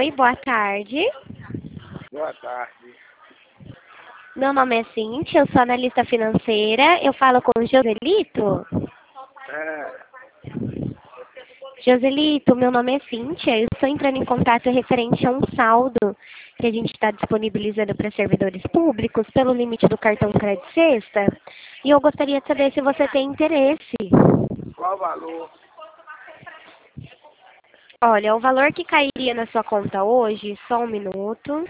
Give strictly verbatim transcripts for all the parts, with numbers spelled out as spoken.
Oi, boa tarde. Boa tarde. Meu nome é Cíntia, eu sou analista financeira. Eu falo com o Joselito. É, Joselito, meu nome é Cíntia. Eu estou entrando em contato referente a um saldo que a gente está disponibilizando para servidores públicos pelo limite do cartão Crédito Sexta. E eu gostaria de saber se você tem interesse. qual o valor? Olha, o valor que cairia na sua conta hoje, só um minuto.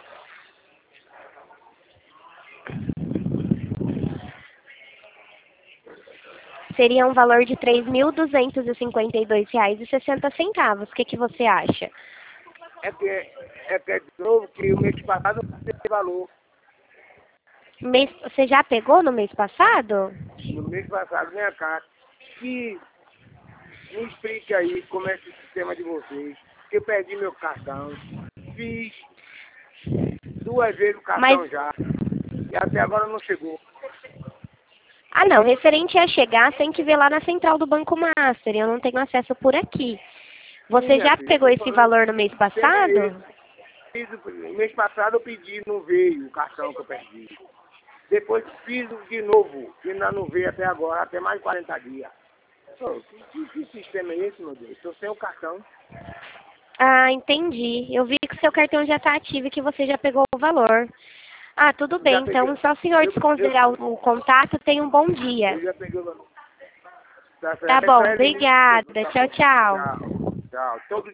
Seria um valor de três mil duzentos e cinquenta e dois reais e sessenta centavos. O que que você acha? É que é que é de novo que o mês passado não teve valor. Mês, você já pegou no mês passado? No mês passado, vem cá. Que me explique aí como é esse sistema de vocês. Que eu perdi meu cartão. Fiz duas vezes o Mas, cartão já. E até agora não chegou. ah não, referente a chegar, tem que ver lá na central do Banco Master. Eu não tenho acesso por aqui. Você Sim, minha já filha, eu pegou tô esse falando valor no mês que o sistema é passado? esse. Fiz o o mês passado eu pedi, não veio o cartão que eu perdi. Depois fiz de novo, e ainda não veio até agora, até mais de quarenta dias. Pô, que, que, que sistema é esse, meu Deus? Estou sem o cartão. Ah, entendi. Eu vi que o seu cartão já está ativo e que você já pegou o valor. Ah, tudo Já bem. peguei. Então, só o senhor Eu, eu, desconsiderar o, o contato, tenha um bom dia. eu já peguei o valor. Tá Tá certo? É bom, só ele. obrigada. Tá Tchau, bom. tchau. Tchau. Tchau. Todo